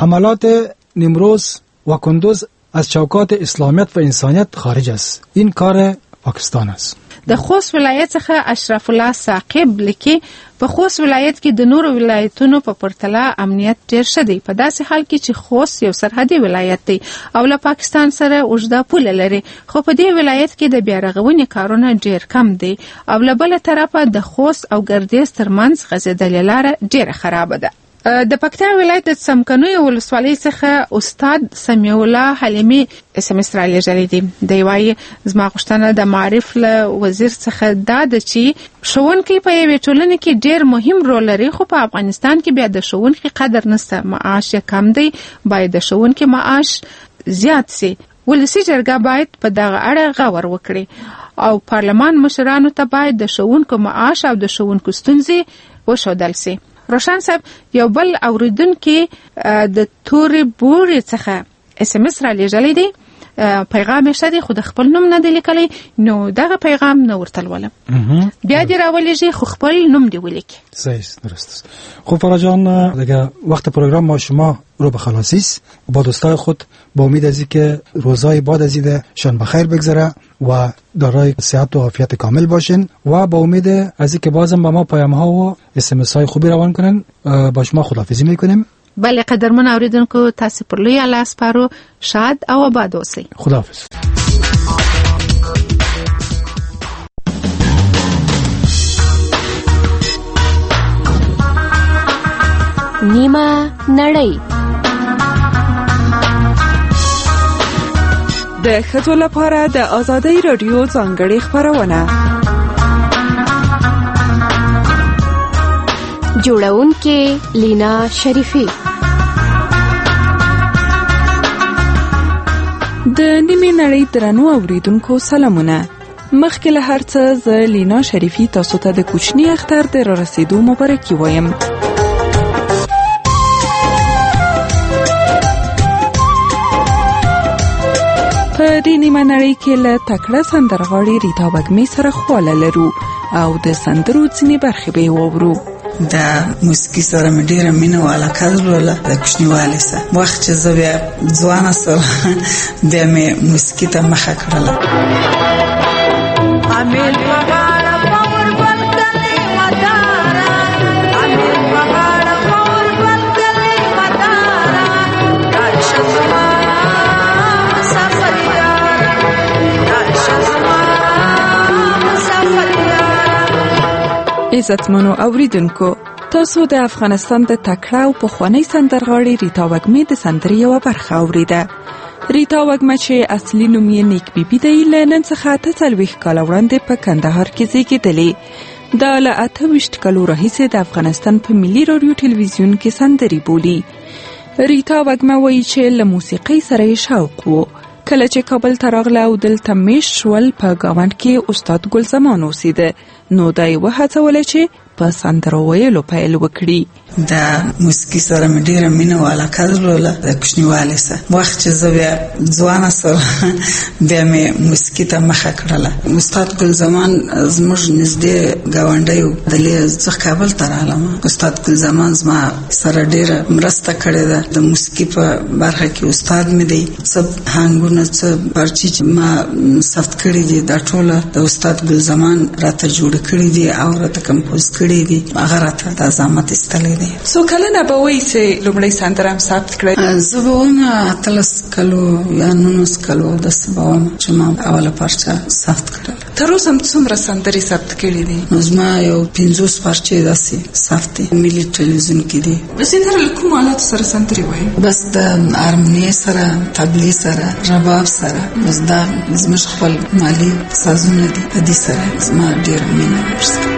حملات نیمروز و کندوز از چوکات اسلامیت و انسانیت خارج است. این کار پاکستان است. د خوست ولایت څخه اشرف الله ثاقب لیکي په خوست ولایت کې د نورو ولایتونو په پرتله امنیت ډیر ښه دی، په داسې حال کې چې خوست یو سرحدي ولایت دی او له پاکستان سره اوږده پوله لري، خو په دې ولایت کې د بیارغونې کارونه ډیر کم دی او له بله طرفه د خوست او ګردیز ترمنځ غځېدلې لاره ډیره خرابه ده. د پکتیا ولایت د څمکنیو ولسوالۍ څخه استاد سمیع الله حلیمي SMS را لېږلی دی. دی وایي زما غوښتنه د معارف له وزیر څخه دا ده چې ښوونکی په یوې ټولنې کې ډېر مهم رول لري، خو په افغانستان کې بیا د ښوونکي قدر نشته، معاش یې کم دی، باید د ښوونکي معاش زیات سي. ولسي جرګه باید په دغه اړه غور وکړي او پارلمان مشرانو ته باید د ښوونکو معاش او د ښوونکو ستونزې وښودل سي. روشن صاحب یو بل اوریدونکي د تورې بورې څخه SMS را لېږلی دی، پیغام یې ښه دی خو د خپل نوم نه دی لیکلی، نو دغه پیغام نه ورته لولم. بیا دې راولېږي خو خپل نوم دې ولیکي. صحیح، درست است. خب فرا جان، دیگه وقت پروگرام ما شما رو به خلاصی است. با دوستای خود با امید از اینکه روزهای بعد از عید شان بخیر بگذره و دارای صحت و عافیت کامل باشین و با امید از اینکه بازم با ما پیام ها و SMS های خوبی روان کنن. با شما خداحافظی میکنیم. بله قدرمن اوریدونکو، تاسو پر لوی الله سپارو، شاد او آباد اوسئ. خداحافظ. نیمه نړۍ د ښځو لپاره د آزادۍ رادیو ځانګړې خپرونه. جوړونکې لینا شریفی. د نیمه نړۍ درنو اوریدونکو سلامونه. مخکې له هر څه زه لینا شریفی تاسو ته د کوچني اختر د رارسېدو مبارکي وایم. په دې نیمه نړۍ کې له تکړه سندرغاړې ریتا وږمې سره خواله لرو او د سندرو ځینې برخې به یې واورو. د موسیقي سره مې ډېره مینه او علاقه درلوده د کوچنیوالي سره. وخت چې زه بیا ځوانه سوه بیا مې موسیقي ته مخه کړله. عزتمنو اوریدونکو، تاسو د افغانستان د تکړه او پخوانۍ سندرغاړې ریتا وږمې د سندرې یوه برخه اوریده. ریتا وږمه چې اصلي نوم یې نیک بیبي دی، له نن څخه 48 کاله وړاندې په کندهار کې زیږېدلې. دا له 28 کالو راهیسې د افغانستان په ملي رادیو ټلویزیون کې سندرې بولي. ریتا وږمه وایي چې له موسیقۍ سره یې شوق و. کله چې کابل ته راغله او دلته میشت شول، په ګاونډ کې استاد ګل زمان اوسېده، نو دا یې وهڅوله چې په سندرو ویلو پیل وکړي. د موسیقي سره مې ډېره مینه او علاقه درلوده د کوچنیوالي سره. وخت چې زه بیا ځوانه سوه بیا مې موسیقي ته مخه کړله. استاد ګل زمان زموږ نږدې ګاونډی و، دلې زه کابل ته راغلم. استاد ګل زمان زما سره ډېره مرسته کړې ده. د موسیقي په برخه کې استاد مې دی. څه هنګونه، څه پارچې چې ما ثبت کړي دي دا ټوله د استاد ګل زمان راته جوړ کړي دي او راته کمپوز کړي دي. هغه راته د زحمت ایستلی دی. څو کلونه به وایي چې لومړی سندره هم ثبت کړئ؟ زه به وایم 18 کلو یا 19 کلو داسې به وایم چې ما اوله پارچه ثبت کړله. تر اوسه څومره سندرې ثبت کړي دي؟ نو زما یو 50 پارچې داسې ثبت دي، ملي ټلویزیون کې دي. سندره له کومو آلاتو سره سندرې وایي؟ بس د هارمونۍ سره، طبلې سره، رباب سره. بس دا زموږ خپل مالي سازونه دي، په دې سره زما ډېره مینه ورسره.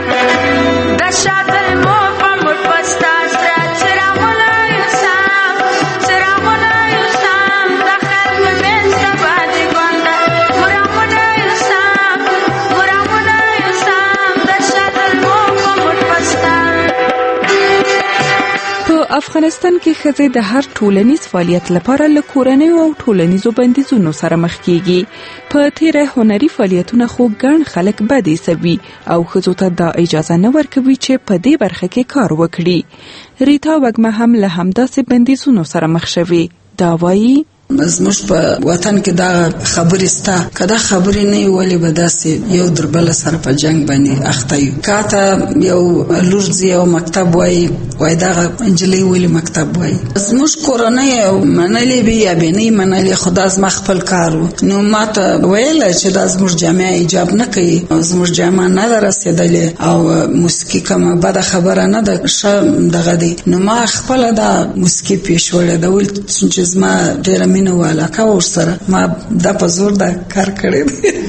افغانستان کې ښځې د هر ټولنیز فعالیت لپاره له کورنیو او ټولنیزو بندیزونو سره مخ کیږي. په تیره هنري فعالیتونه خو ګڼ خلک بد ایسوي او ښځو ته دا اجازه نه ورکوي چې په دې برخه کې کار وکړي. ریتا وږمه هم له همداسې بندیزونو سره مخ شوې. دا وایي زموږ په وطن کې دا خبرې ستا کدا خبرې نه ویلې به داسې یو دربل سره په جنگ باندې اخته یو. کاته یو لورځي او مکتب وای دا انجلۍ ویلې مکتب وای. زموږ کورنۍ منلې به یا به نه منلې خدا زما خپل کار نو ماته ویل چې دا زموږ جامع ایجاب نه کوي زموږ جامع نه رسیدلې او موسیقي کومه بده خبره نه ده ښه دغه دی. نو ما خپل دا موسیقي پیښ وړه دا ول چې زما ډېر مینه والا کا ورسره ما د په زور دا کار کړی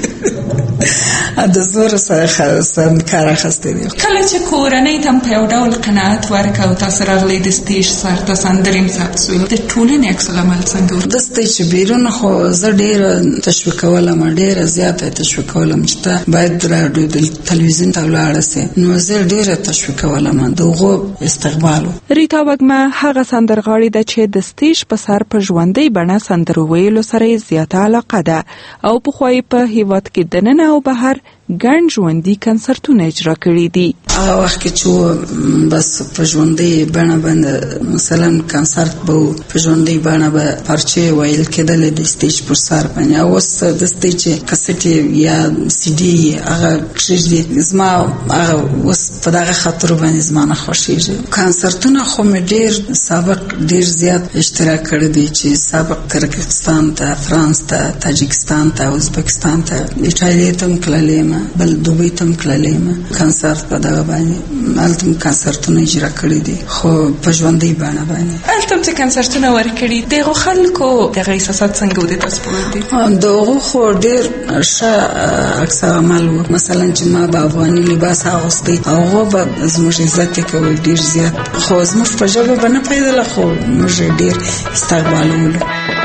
د زور سره کار اخیستی دی. کله چې کورنۍ ته په یو ډول قناعت ورکړو تاسو راغلی د سټیج سر ته سندرې ثبت شول د ټولنې عکس العمل څنګه د سټیج بیرون خو زه ډېره تشویقولم ډېره زیاته تشویقولم چې ته باید راډیو د تلویزیون ته ولاړه سې نو زه ډېره تشویقولم دغه استقبال. ریتا وږمه هغه سندرغاړې ده چې د سټیج په سر په ژوندۍ بڼه سندرو ویلو سره زیاته علاقه ده او پخوا یې په هیواد کې دننه او بهر ګڼ ژوندي کنسرتونه اجرا کړي دي. هغه وخت کې چې بس په ژوندۍ بڼه باندې مثلا کنسرت به په ژوندۍ بڼه به پرچې ویل کېدل د سټیج پر سر باندې او اوس د سټیج کسټ یا سی ډي هغه کښې زما هغه اوس په دغه خاطر باندې زما نه خوښېږي. کنسرتونه خو مې ډېر سابق ډېر زیات اشتراک کړی دی چې سابق کرغستان ته فرانس ته تاجکستان ته ازبکستان ته ایټالیا ته تللې بل دوبۍ ته تللې کنسرت په دغه باندې هلته کنسرتونه اجرا کړي دي خو په ژوندۍ بڼه باندې هلته چې کنسرتونه ورکړي دغه خلکو دغه احساسات څنګه ودي تاسو په دې دغه خو ډېر ښه عکس عمل و. مثلا چې ما به افغاني لباس اغوستی هغه به زموږ عزت کوي ډېر زیات خو زموږ په ژبه به نه پیدله خو موږ ډېر استقبالولو.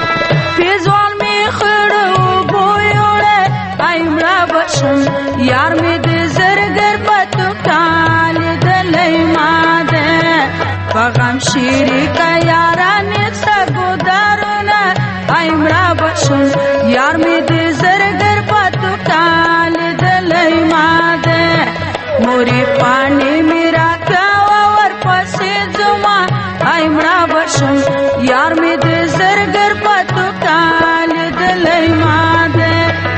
یار می د زرګر پتو کال د لیما ده پغم شيري کا یاران څګو دارونه ایمرا بشم یار می د زرګر پتو کال د لیما ده موري پانی میرا کا ور پسې زما ایمرا بشم یار می د زرګر پتو کال د لیما ده.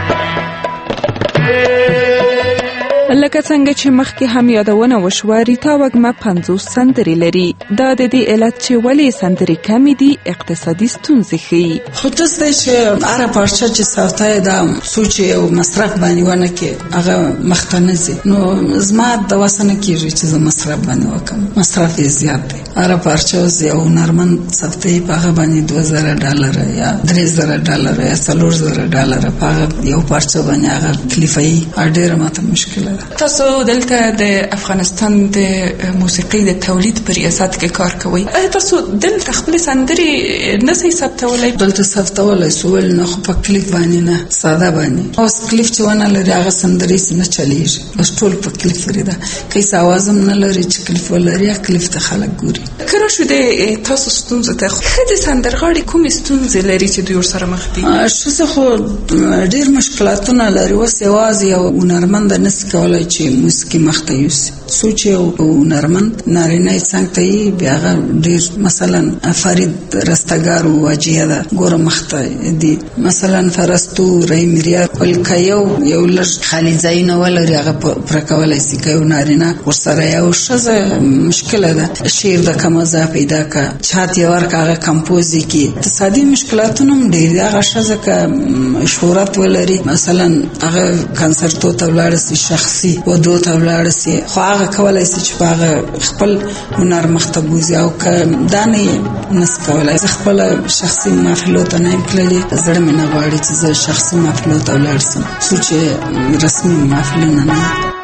لکه څنګه چې مخکې هم یادونه وشوه ریتا وږمه 50 سندرې لري. دا د دې علت چې ولې سندرې کمې دي اقتصادي ستونزې ښیي. خو تاسو چې هره پارچه چې ساوتای دا سوچ او مصرف باندې ونه کې هغه مختنه زی نو زما د وسنه کېږي چې زه مصرف باندې وکم مصرف یې زیات دی. هره پارچه زی او نرمن ساوتای په هغه باندې $2000 یا $3000 یا $4000 په یو پارچه باندې هغه کلیفای ډېر ماته مشکل ده. تاسو دلته د افغانستان د موسیقي د تولید پر ریاست کې کار کوئ. تاسو دلته خپل سندرې نه سي ثبتولای؟ دلته ثبتولای سوال نه خو په کلیپ باندې نه ساده باندې اوس کلیپ چې ونه لري هغه سندرې نه چلیږي اوس ټول په کلیپ فریدا کیسه आवाज هم نه لري چې کلیپ ولري کلیپ ته خلک ګوري. کله شو د تاسو ستونزه ته خدای سندرغاړي کوم ستونزې لري چې دوی سره مخ دي؟ شوزه خو ډېر مشکلاتونه لري اوس یوازې یو هنرمند نس کولای چې موسیقي مخته یوسي سوچ او هنرمند نارینه څنګه ته بیا ډېر مثلا فرید رستګار او واجیه ده ګور مخته دي مثلا فرستو ریمریا ولکایو یو لږ خالي ځای نه ولري هغه پر کولای سي کوي نارینه ورسره یو شزه مشکله ده شعر د کمزه پیدا کا چاته ورکه کمپوزي کې اقتصادي مشکلاتونه هم ډېر هغه شزه کا شهرت ولري مثلا هغه کنسرتو ته ولاړ سي شخصي و دو ته ولاړ سي خو هغه کولای سي چې هغه خپل هنر مخته بوزي او که دانه نس کولای خپل شخصي محفل ته نه کړلې زړه مې نه غواړي چې زه شخصي محفل ته ولاړ سم سوچ رسمي محفل نه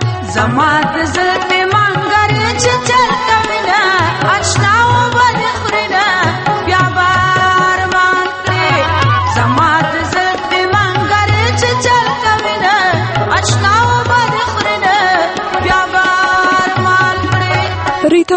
زمات زلف منګر چې چلته وینا آشنا و بدخرنا بیا بار مانته زمات زلف منګر چې چلته وینا آشنا و بدخرنا بیا بار مانته. ریتا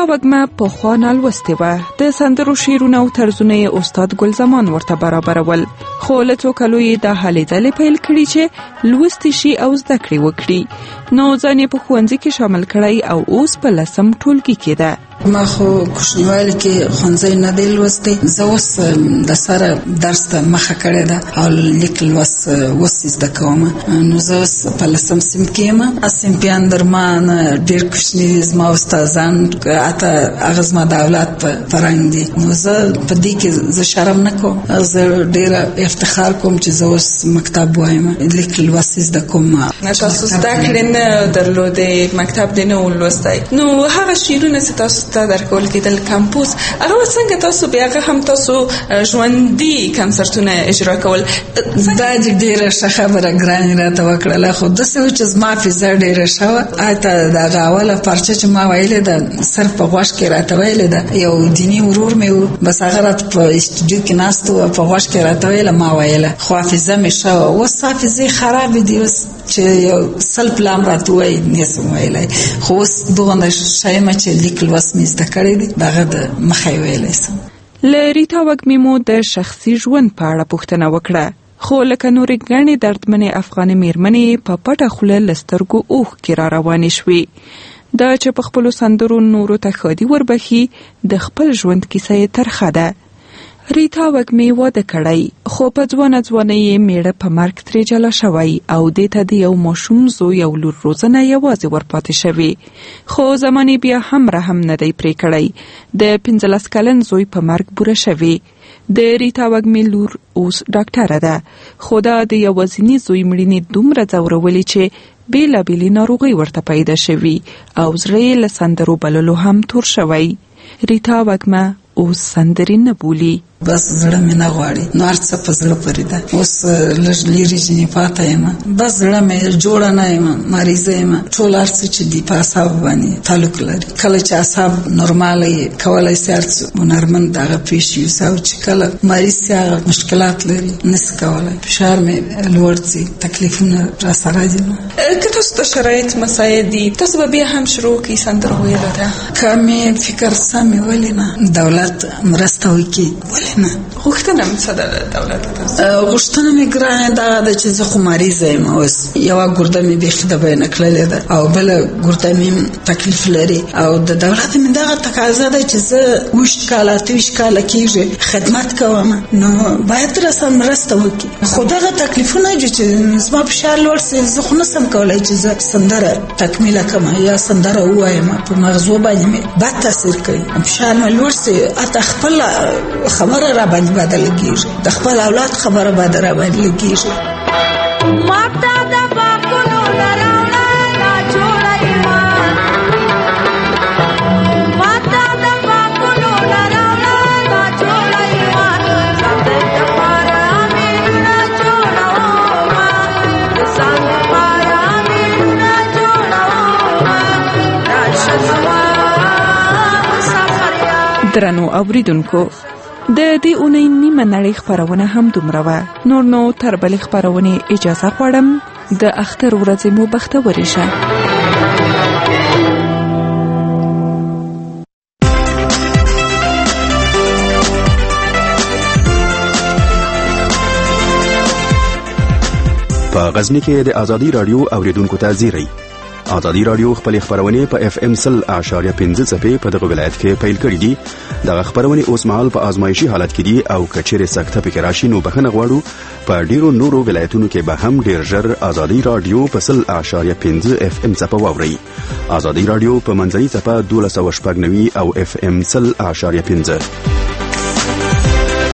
وږمه پخوا نالوستې وه. د سندرو شعرونه او طرزونه یې استاد ګل زمان ورته برابرول، خو له څو کالو یې دا هلې ځلې پیل کړي چې لوستې شي او زده کړې وکړي. نو ځان یې په ښوونځي کې شامل کړی او اوس په 10م ټولګي کې ده. ما خو کوچنیوالي کې ښوونځی نه دی لوستی، زه اوس د سره درس ته مخه کړې ده او لیک لوست اوس زده کوم. نو زه اوس په 10م صنف کې یم. صنفیان در ما نه ډېر کوچني دي، زما استادان حتی هغه زما د اولاد په فرهنګ دي. نو زه په دې کې زه شرم نه کوم، زه ډېره افتخار کوم چې زه اوس مکتب وایم، لیک لوست زده کوم. تاسو زده کړې نه درلودې، مکتب دې نه ولوستی، نو هغه شعرونه چې تاسو ته درکول کېدل کمپوز، هغه څنګه تاسو بیا هم تاسو ژوندي کنسرتونه اجرا کول؟ دا ډېره ښه خبره ګرانې راته وکړله، خو داسې و چې زما حافظه ډېره ښه وه. حتی د هغه اوله پارچه چې ما ویلې ده صرف په غوږ کې راته ویلې ده، یو دیني ورور مې و، بس هغه راته په اسټوډیو کې ناست و، په غوږ کې راته ویله، ما ویله، خو حافظه مې ښه وه. اوس حافظې خرابې دي، اوس چې یو سل پلام راته وایي نسم ویلی، خو اوس دغونه ښه یم چې لیک لوست مې زده کړی دي، دغه د مخه یې ویلی سم. له ریتا وږمې مو د شخصي ژوند په اړه پوښتنه وکړه، خو لکه نورې ګڼې دردمنې افغانې میرمنې په پټه خوله له سترګو اوښکې را روانې شوې. دا چې په خپلو سندرو نورو ته ښادي وربخي، د خپل ژوند کیسه یې ترخه ده. ریتا وږمې واده کړی، خو په ځوانه یې میړه په مرګ ترې جلا شوی او دې ته د یو ماشوم زوی او لور روزنه یوازې ورپاتې شوې. خو زمانې بیا هم رحم نه دی پرې کړی. د 15 کلن زوی په مرګ بوره شوې. د ریتا وږمې لور اوس ډاکټره ده، خو دا د یوازیني زوی مړینې دومره ځورولې چې بېلابېلې ناروغۍ ورته پیدا شوي او زړه یې له سندرو بللو هم تور شوی. ریتا وږمه اوس سندرې نه بولي، بس زړه مې نه غواړي، نو هر څه په زړه پورې ده. اوس لږ لرې ځینې پاته یم، بس زړه مې جوړه نه یم، مریضه یم. ټول هر څه چې دي په اعصابو باندې تعلق لري. کله چې اعصاب نورماله یې کولی سي هر څه هنرمند هغه پېښ یوسي، او چې کله مریض سي هغه مشکلات لري، نسي کولی. فشار مې لوړ ځي، تکلیفونه راسره راځي. که تاسو ته شرایط مساعد دي، تاسو به بیا هم شروع کړئ سندره ویلو ته؟ که مې فکر سم وي، ولې نه؟ دولت مرسته وکړي، ولې نه؟ غوښتنه مې څه ده د دولت؟ غوښتنه مې ګرانه دغه ده چې زه خو مریضه یم، اوس یوه ګرده مې بیخي د بیانه کړلې ده او بله ګرده مې تکلیف لري، او د دولت مې دغه تقاضا ده چې زه 28 کاله 28 کاله کېږي خدمت کوم، نو باید راسره مرسته وکړي. خو دغه تکلیفونه چې زما فشار لوړ سي، زه خو نسم کولی چې زه سندره تکمیله کړم یا سندره ووایم، په مغزو باندې مې بد تاثیر کوي. فشار مې لوړ سي، حتی خپل خبره را باندې بدل کېږي، د خپل اولاد خبره باندې را باندې کېږي. ماته د باکونو لراوړه لا جوړه ایمان، ماته د باکونو لراوړه لا جوړه ایمان، زندګ د پاره امینونه جوړوما، زنګ پاره امینونه جوړوما، راشه زما مسافر یا. درنو اوریدونکو، د دې اونۍ نیمه نړۍ خپرونه هم دومره وه. نور نو تر بلې خپرونې اجازه غواړم. د اختر ورځې مو بختورې شه. په غزنی کې د ازادي رادیو اوریدونکو ته زیری. ازادي رادیو خپل خبرونه په FM 100.5 صفحه په دغه ولایت کې پیل کړې دي. دغه خبرونه اوس مهال په آزمایشي حالت کې دي او کچېره سخته پکې راشي نو بخنه غواړو. په ډیرو نورو ولایتونو کې به هم ډیر ژر ازادي رادیو په 100.5 FM صفحه واوري. ازادي رادیو په منځنۍ صفحه 1290 او FM 100.5.